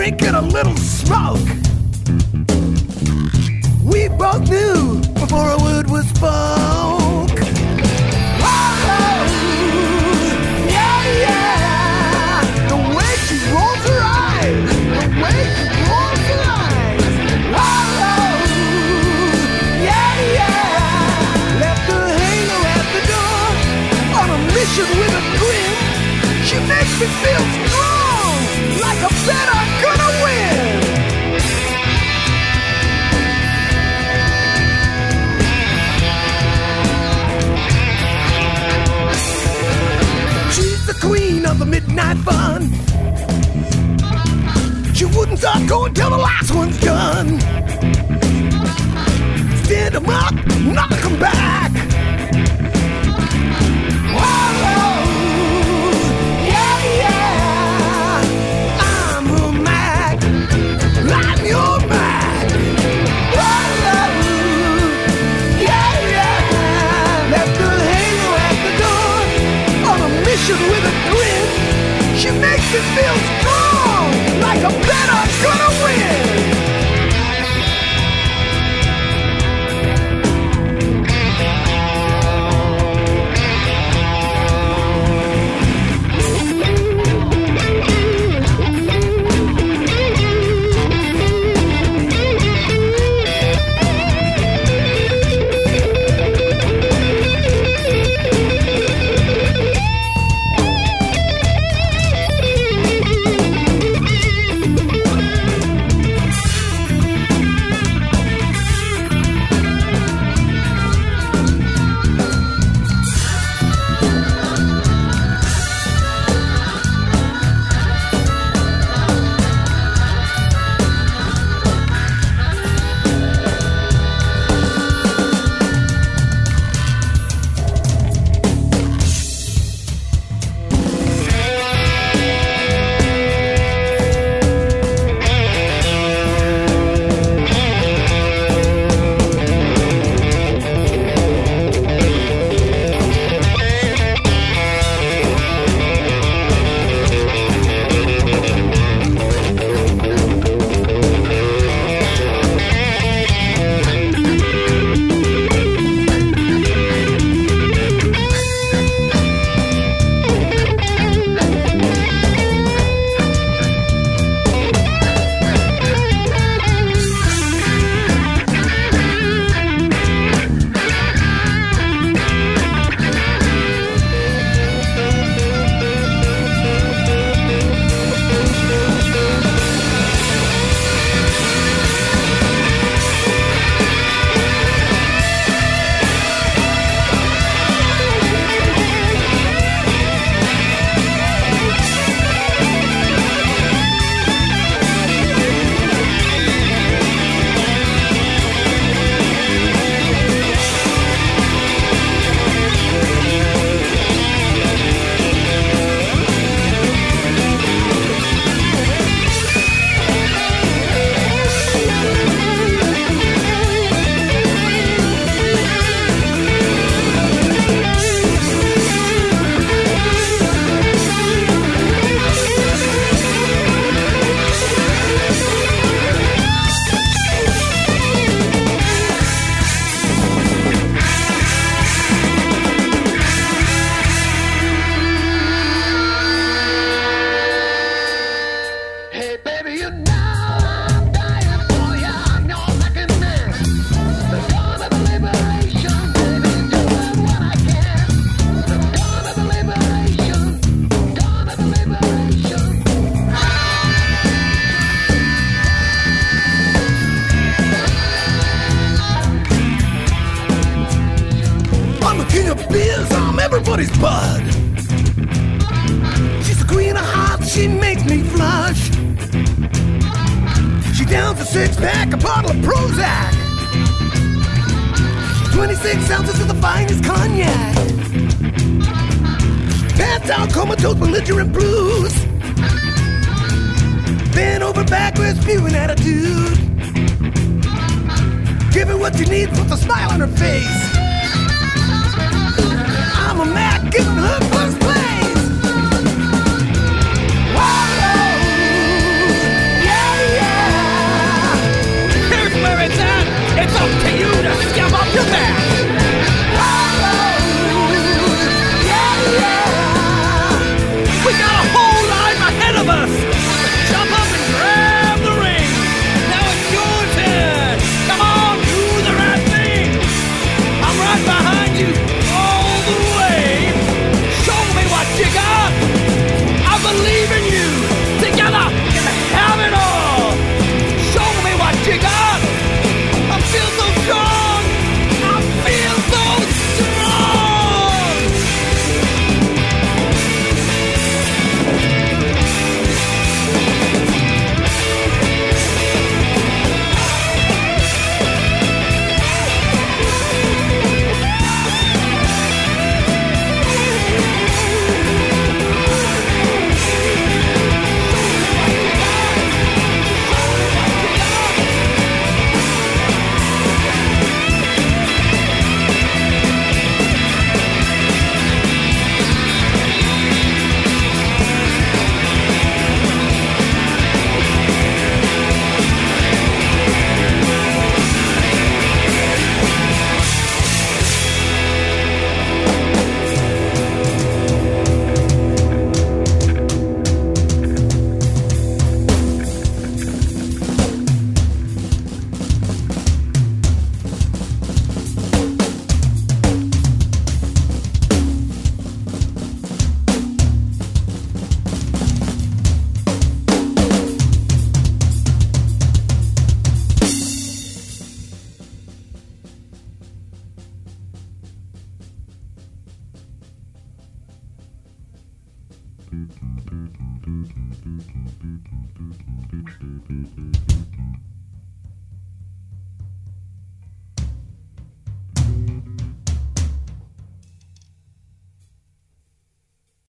drink and a little smoke. We both knew before a word was spoke. Oh, yeah, yeah. The way she rolls her eyes, the way she rolls her eyes. Oh, yeah, yeah. Left the halo at the door on a mission with a grin. She makes me feel strong, like I bet I'm gonna win. She's the queen of the midnight fun. She wouldn't stop going till the last one's done. Stand 'em up, knock 'em back. Whoa, yeah, yeah. I'm a Mac, I'm your Mac. Whoa, yeah, yeah. Left the halo at the door on a mission with a grin. She makes me feel strong, like I bet I'm gonna win. everybody's bud. She's the queen of hearts, she makes me flush. She downs a six-pack, a bottle of Prozac, 26 ounces of the finest cognac. Passed out comatose, belligerent blues. Bent over backwards, spewing attitude. Give her what you need, puts a smile on her face. I'm a Mac, giving her first place. Whoa, yeah,